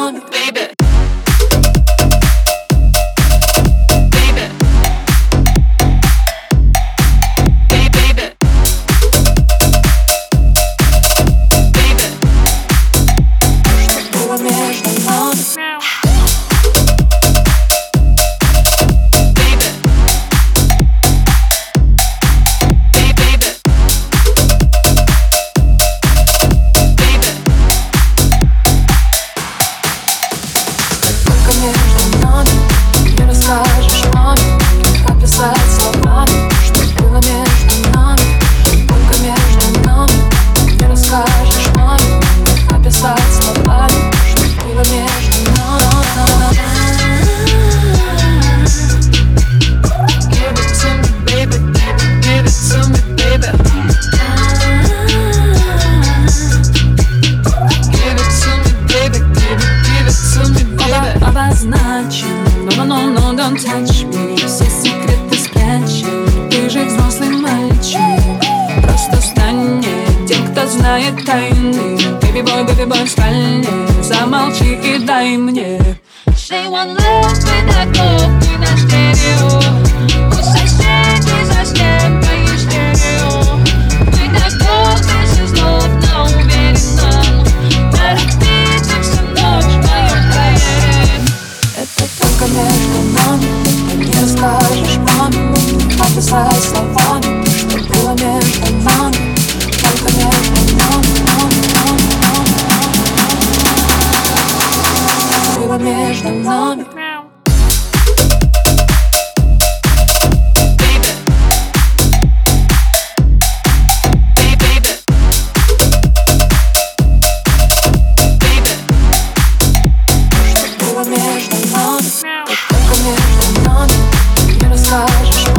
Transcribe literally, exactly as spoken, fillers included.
нами, baby. Не расскажешь маме, как описать словами, что было между нами. Только между нами. Не расскажешь маме, как описать словами, что было между нами. Give it to me, baby, give it to me, baby. Give it to me, baby, give it, give it to me, baby. Обозначен. No, no, no, don't touch me. Все секреты спрячем. Ты же взрослый мальчик. Просто стань мне тем, кто знает тайны. Baby boy, baby boy в спальне. Замолчи и дай мне. Say one love, мы на копы на стерео. У соседей за стенкой стерео. Мы так долго все злобно уверенно. На репите всю ночь в моем крае. Это только между нами. Не расскажешь маме, как описать словами, что было между нами. Только между нами, нами, нами, нами. Было между нами. Было между нами, только между нами. Не расскажешь.